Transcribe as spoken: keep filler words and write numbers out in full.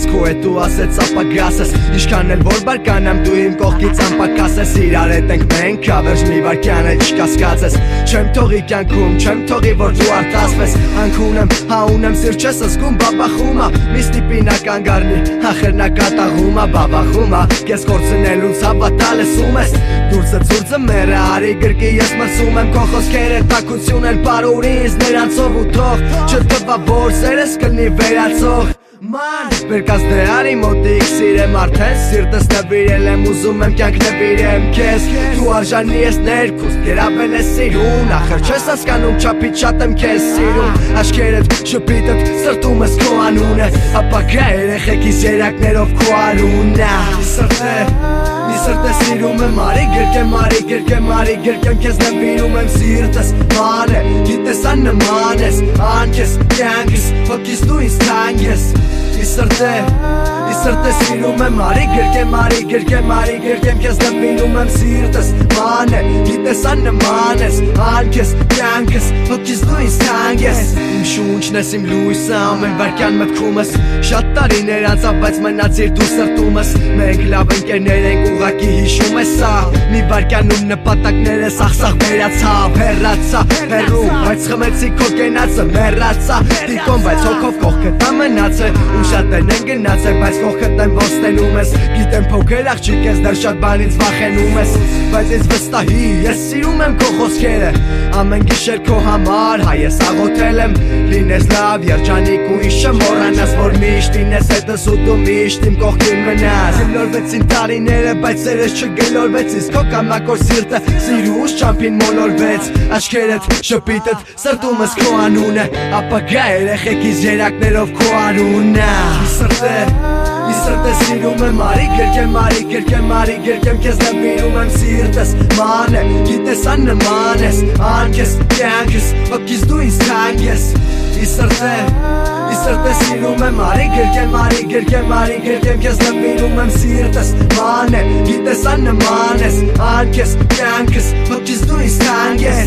քո հետ ու ասեց ապագաս ես Ինչքան էլ որ բարկանամ դու իմ կողքից անպակաս ես Իրար հետ ենք մենք ավերջ մի վարկյան էլ չկասկած ես Չեմ թողի կյանքում, չեմ թողի որ դու արտասվես Անքուն եմ, հա ունեմ սիրտ չես զգում բաբախումա Մի ստիպինա կանգարնի, ախր նա կատաղումա բաբախումա Կես կորցնելուց հավատալ ես ում ես Դուրսը ծուրձը մերը արի գրկի ես մրսում եմ Քո խոսքերը տակություն են պարուր ինձ նրանցով ու թող Չտվա որ սերես կլնի վերացող Ման Վերկաս դե արի մոտիկ սիրեմ արդեն Սիրտս նվիրել եմ ուզում եմ կյանք նվիրեմ քեզ Դու արժանի ես ներքուստ գերավել ես սիրուն Ախր չես հասկանում չափից շատ եմ քեզ սիրում Աշկերդ շպիտդ սրտում ես քո անունը Ապագա երեխեքիս երակներով քո արունը Սրտե Մի սրտե սիրում եմ արի գրկեմ արի գրկեմ արի գրկեմ քեզ նվիրում եմ սիրտս ման է Գիտես աննման ես անքես կյանքս հոգիս դու ինձ թանկ ես Մի սրտե Մի սրտե սիրում եմ արի գրկեմ արի գրկեմ արի գրկեմ քեզ նվիրում եմ սիրտս ման է Գիտես աննման ես անքես կյանքս հոգիս դու ինձ թանկ ես Իմ շունչն ես իմ լույսը ամեն վարկյան մտքումս Շատ տարիներ անցավ բայց մնացիր դու սրտումս Մենք լավ ընկերներ ենք ուղակի հիշում ես սա Մի վարկյանում նպատակները սախսախ վերացավ Հեռացա հեռու բայց խմեցի քո կենացը մեռացա Դիկոն բայց հոգով կողքդ ամենաց է Ու շատերն են գնացել բայց կողքդ եմ որ ստենում ես Գիտեմ փոքր աղջիկ ես դեռ շատ բանից վախենում ես Բայց ես վստահի ես սիրում եմ քո խոսքերը Ամեն գիշեր քո համար հայ ես աղոթել եմ Լինես լավ երջանիկ ու իշը մոռանաս որ միշտ ինես հետս ու դու միշտ իմ կողքին մնաս Գլորվեցին տարիները բայց սերս չգլորվեց Իսկ քո կամակոր սիրտը սիրուս չամփին մոլորվեց Աչքերդ շպիտդ սրտումս քո անունը Ապագա երեխեքիս երակներով քո արունը Մի սրտե Մի սրտե սիրում եմ արի գրկեմ արի գրկեմ արի գրկեմ քեզ նվիրում եմ սիրտս ման է Գիտես աննման ես անքես կյանքս հոգիս դու ինձ թանկ ես Մի սրտե Մի սրտե սիրում եմ արի գրկեմ արի գրկեմ արի գրկեմ քեզ նվիրում եմ սիրտս ման է Գիտես աննման ես անքես կյանքս հոգիս դու ինձ թանկ ես